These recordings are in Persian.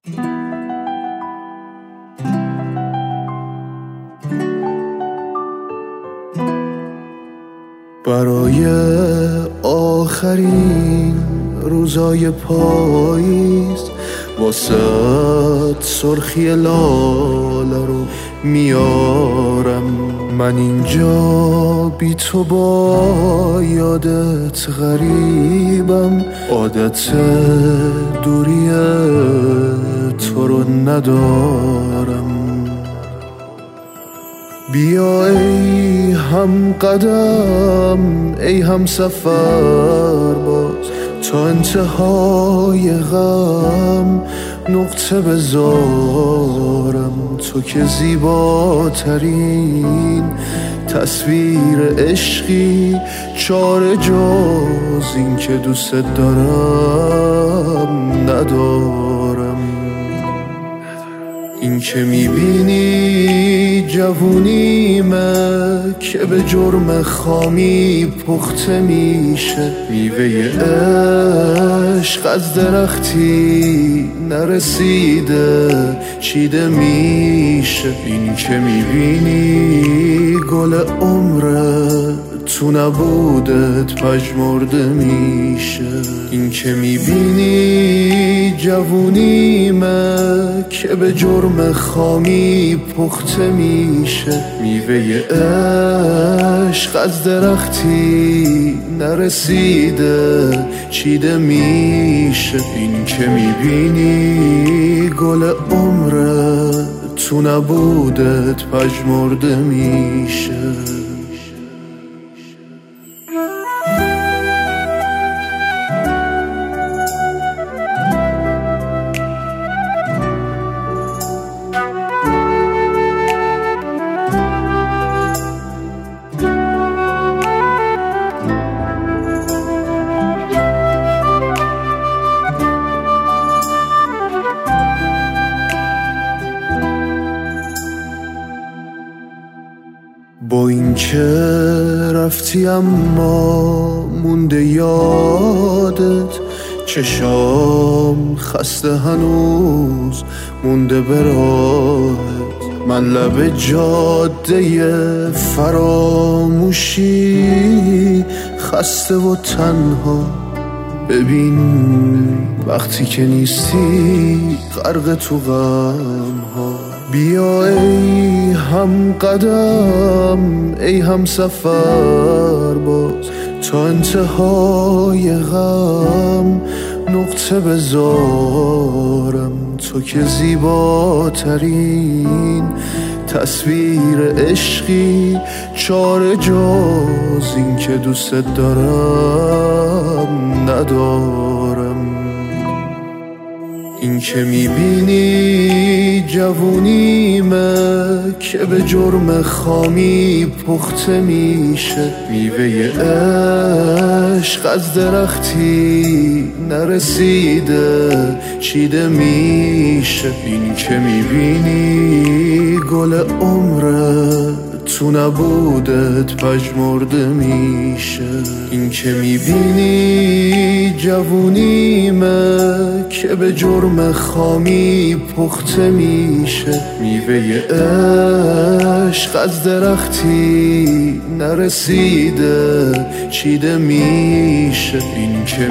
برای آخرین روزای پاییز واسه سرخی لاله رو میارم. من اینجا بی تو با یادت غریبم، عادت دوری تو رو ندارم. بیا ای هم قدم، ای هم سفر باز، تا انتهای غم نقطه بذارم. تو که زیباترین تصویر عشقی، چاره جز این که دوست دارم ندارم. این که میبینی جوونیمه که به جرم خامی پخته میشه. میوه عشق از درختی نرسیده چیده میشه. این که میبینی گل عمره تو نبودت پژمرده میشه. این که میبینی جوونیمه که به جرم خامی پخته میشه. میوه عشق از درختی نرسیده چیده میشه. این که میبینی گل عمره تو نبودت پژمرده میشه. با این که رفتی اما مونده یادت، چشام خسته هنوز مونده به راهت. من لب جاده فراموشی خسته و تنها. ببین وقتی که نیستی غرق تو غم ها. بیا ای هم قدم، ای هم سفر باز، تا انتهای غم نقطه بذارم. تو که زیباترین تصویر عشقی، چاره جز این که دوست دارم ندارم. این که میبینی جوونیمه که به جرم خامی پخته میشه. میوه عشق از درختی نرسیده چیده میشه. این که میبینی گل عمره تو نبودت پژمرده میشه. این که میبینی جوونیمه که به جرم خامی پخته میشه. میوه عشق از درختی نرسیده چیده میشه. این که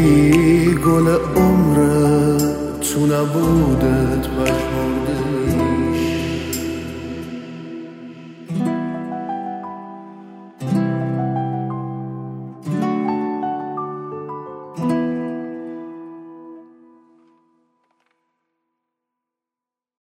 میبینی گل عمره تو نبودت پژمرده میشه.